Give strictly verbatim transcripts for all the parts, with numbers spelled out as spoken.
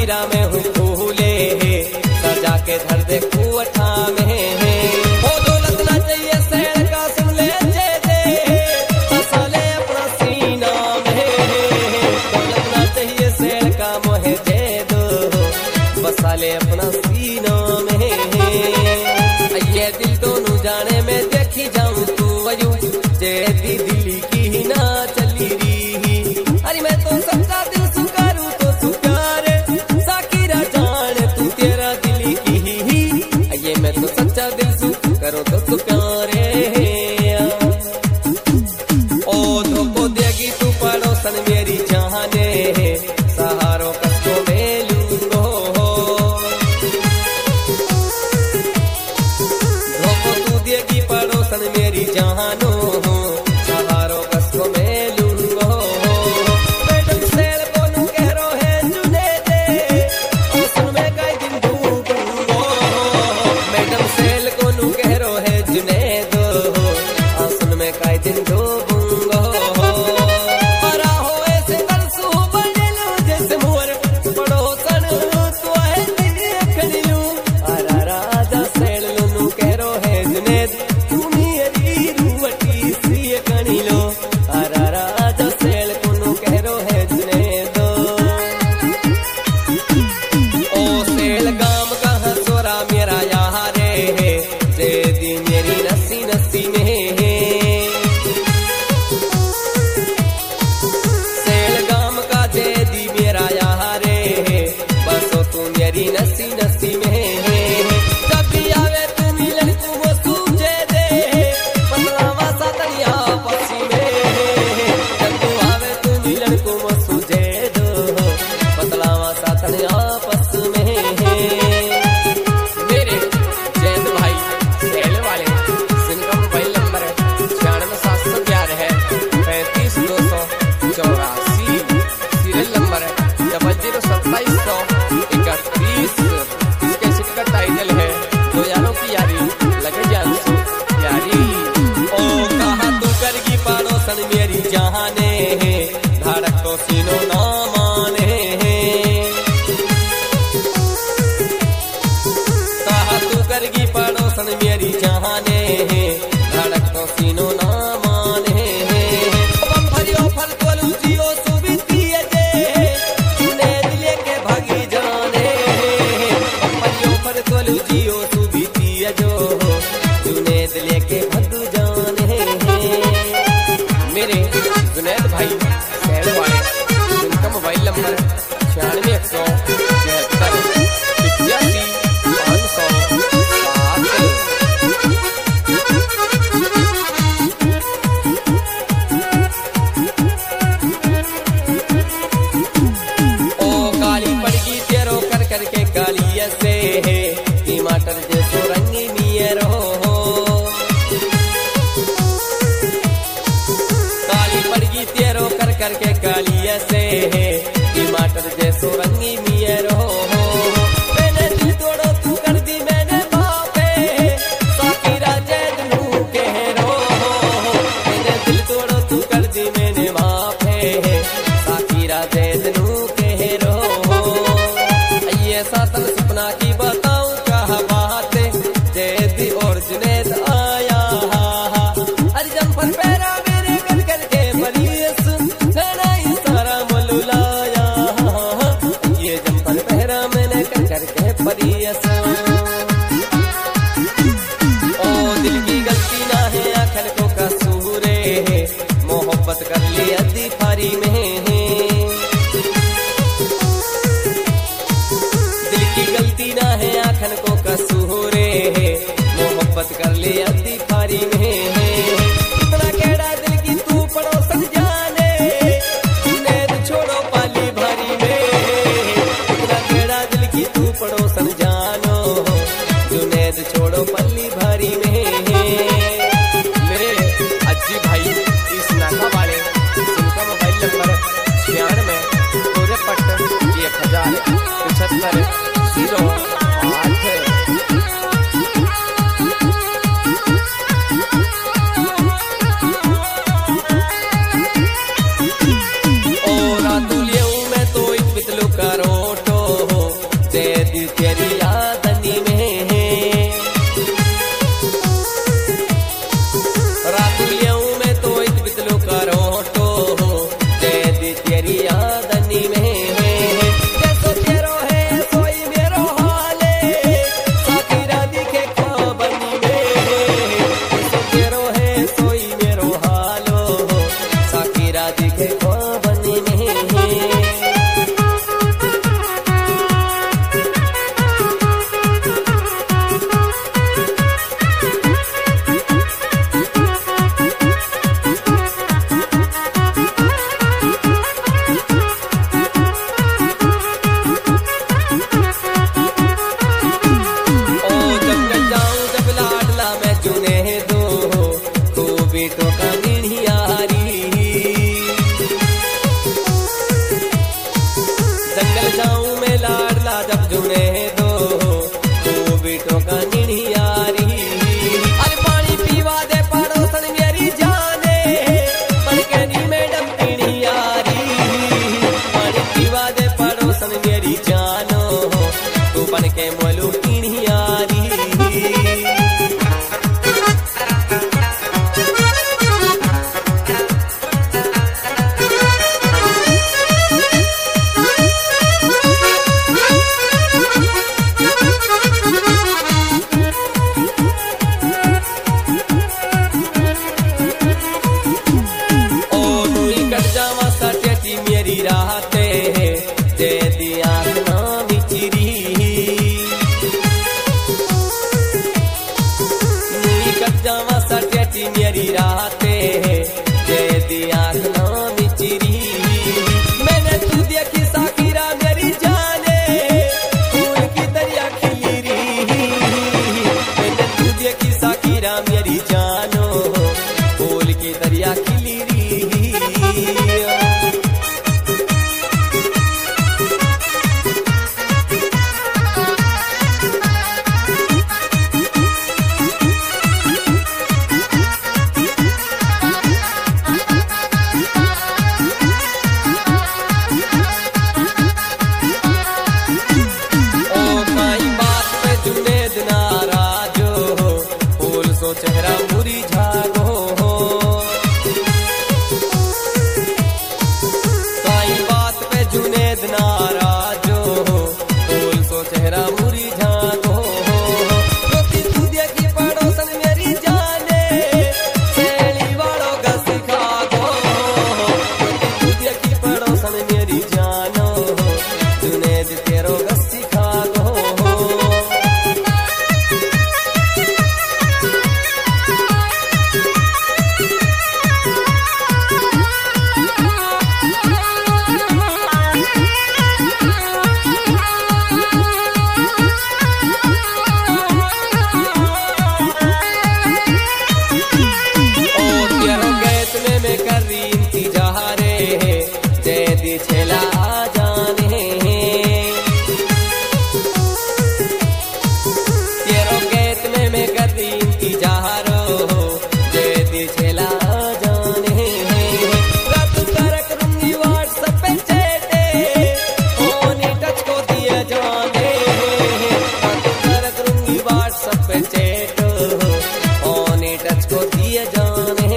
साकिरा में हूँ फूले सजा के धर दे कुअठा में ओ दौलत ना चाहिए शहर का सुन ले जे दे मसाले अपना सीना में दौलत ना चाहिए शहर का मोहे दे दो मसाले अपना सीना में ये दिल दोनों जाने में देखी जाऊं तू वयू जे दी दिली की ना चली रही अरे मैं तो सच्चा दिल सुकारूं तो तू प्यारे साकिरा जान तू तेरा दिली की ही ये मैं तो सच्चा दिल सु करो तो तू प्यारे ओ धोखो देगी तू पड़ोसन मेरी जाने सहारों कष्टों में लूंगो धोखो तू देगी पड़ोसन मेरी जानो सहारों कष्टों में लूंगो मैडम सेल कोनू कह रो है जुने दे सुन में कई दिन डूबूंगो मैडम सेल कोनू कह रो है जुने दो सुन में कई दिन डूबूंगो हरा हो ऐसे तरसू बनलू जैसे मोर पड़ोसन तू है देखनी लू हरा राजा सेल लोनू कह रो है जुने तू मेरी रूवटी सी कनी लो हरा राजा सेल कोनू कह रो है जुने दो ओ सेल गाम का हसोरा मेरा यारे है जे दी मेरी नसी नसी में सेल गाम का जे दी मेरा यारे है बसो तू मेरी नसी नसी में जब भी आवे तू मिलन तू वो सूझे दे पतलावा सा तनिया पसी में जब तू आवे तू मिलन को वो सूझे दो पतलावा सा तनिया पस में मेरे जैद भाई सेल वाले सिंह मोबाइल नंबर छियानवे सात सौ ग्यारह है पैंतीस दो सौ चौरासी सीरियल नंबर डबल जीरो सत्ताईस सौ इकतीस इसके सिक्का टाइटल है दो यारों की यारी लगे जान सो यारी ओ कहा तू करगी पड़ोसन मेरी जहाने धड़क तो सीनो ना माने कहा तू करगी पड़ोसन मेरी जहाने धड़क तो सीनो ना माने बम भरियो फल कोलू जियो सुबिती जे तूने दिले के भागी जाने बम भरियो फल कोलू जियो सुबिती जो तूने दिले के भग जाने मेरे जुनैद भाई शहर वाले उनका मोबाइल नंबर छियानवे एक सौ तिहत्तर इक्यासी पाँच सौ ओ काली पड़गी तेरो कर करके काली ऐसे है टमाटर जैसो रंगी मियरो काली पड़गी तेरो कर करके काली ऐसे है टमाटर जैसो रंगी मियरो मैंने दिल तोड़ो तू कर दी मैंने बापे साकिरा जैद नू कह रो मैंने दिल तोड़ो तू कर दी मैंने बापे साकिरा जैद नू कह रो ये सातन सपना की बताऊं क्या बात जैद और जुनैद आया अरे जंपर पैरा मेरे कर करके बरीस मेरा ही सारा मलुलाया ये जंपर पैरा मैंने कर करके बरीस ओ दिल की गलती ना है आखिर को कसूर है मोहब्बत कर ली अद्दी फारी में दिल की गलती ना है आखिर को कसूर है मोहब्बत कर ले अद्दी फारी में इतना केड़ा दिल की तू पड़ोसन जाने जुनैद छोड़ो पाली भारी में इतना केड़ा दिल की तू पड़ोसन जानो जुनैद छोड़ो पल्ली भारी में मेरे अज्जी भाई इस नाका वाले उनका मोबाइल नंबर रखे पावन में। बेटों का निढ़ियारी जंगल जाऊं मैं लाडला जब जुने दो तो बेटों का निढ़ियारी। अरे पानी पीवा दे पड़ोसन मेरी जाने बन के नी मैडम निढ़ियारी। पानी पीवा दे पड़ोसन मेरी जानो तू बन के मोलू निढ़ियारी। मेरी राहते दे दिया नाम चिरी कब्जावा सटी मेरी राहते दे दिया नाम चिरी। मैंने तू देखी साकिरा मेरी जाने फूल की दरिया खिली री। मैंने तू देखी साकिरा मेरी जानो फूल की दरिया खिली री। चेहरा मुरझागो काई बात पे जुनेद नाराजो बोल सो चेहरा मुरझागो। रोती दूधिया की पड़ोसन मेरी जाने सहेली वालों का सिखागो। रोती दूधिया की पड़ोसन मेरी जानो जुनेद तेरो का सिखागो। छेला जाने तेरो गैत में मैं करती इंतजारो दे दी छेला जाने। रात करक रूंगी व्हाट्सएप पे चैटे फोन टच को दिए जाने। रात करक रूंगी व्हाट्सएप पे चैट फोन टच को दिए जाने।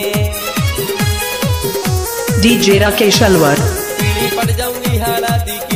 डीजे राकेश अलवर पड़ जाऊंगी हरा दी